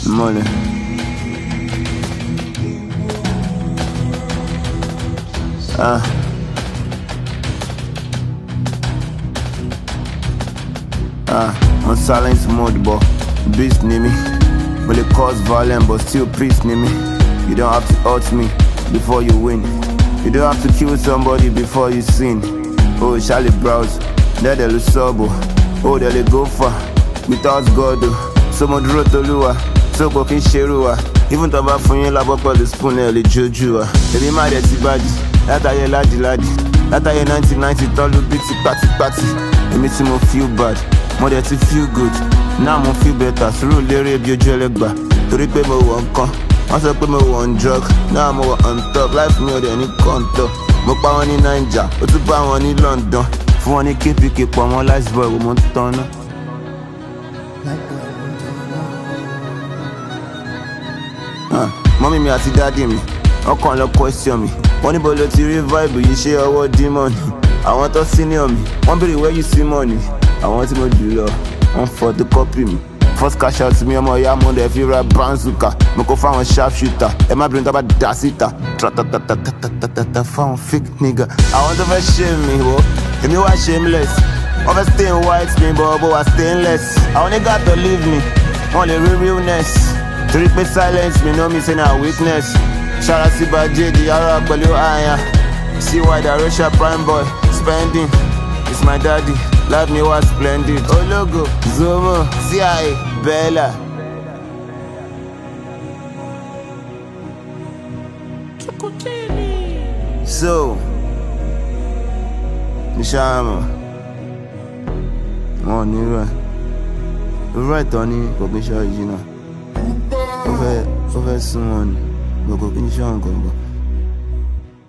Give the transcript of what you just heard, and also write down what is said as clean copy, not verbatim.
Money. On silence mode, but beast near me. Will it cause violence, but still peace near me. You don't have to hurt me before you win. You don't have to kill somebody before you sin. Oh, Charlie Browse, there they look sober. Oh, they go far without God. So much road to lure, so cooking sherua. Even to buy for you, la bopper the spoon, early jujua. They be mad at the body, that I laddie laddie. That I 1990, all look bitty patty patty. It makes me feel bad, more than to feel good. Now I feel better, so roll the radio jellegba. To repay my one con, I said put my one drug. Now I'm on top, life me or any contour. Mo pa one in Niger, but to buy one in London. For one in keep on my last boy, we want to Mommy me àti daddy mi, ọkàn lọ question mi. Wọ́n ní bolo ti rí vibe yìí ṣe ọwọ́ demon. Àwọn tó senior mi, wọ́n béèrè where you see money. Àwọn tí mo jù lọ, wọ́n photocopy mi. First cash out mi ọmọ ìyá mo dẹ̀ fi ra Branzuka. Mo kó fáwọn sharp shooter, ẹ má bìnrin tó bá dà síta. Tratatatatatatata fáwọn fake nigga. Àwọn tó fẹ́ shame mi wo, èmi wá shameless. Wọ́n fẹ́ stay in white mi but wà stainless. Àwọn nigga to leave me, wọ́n lè rí realness. To repeat silence, me know me say na weakness. Shout out to Bajé, the Ara pẹ̀lú Aya. See why the Russia prime boy spending. It's my daddy, life me was splendid. Ologo, Zomo, CIA, Bella. So, Nishama. Oh, you're right, Tony. Go show you know. Over someone, go in Shango.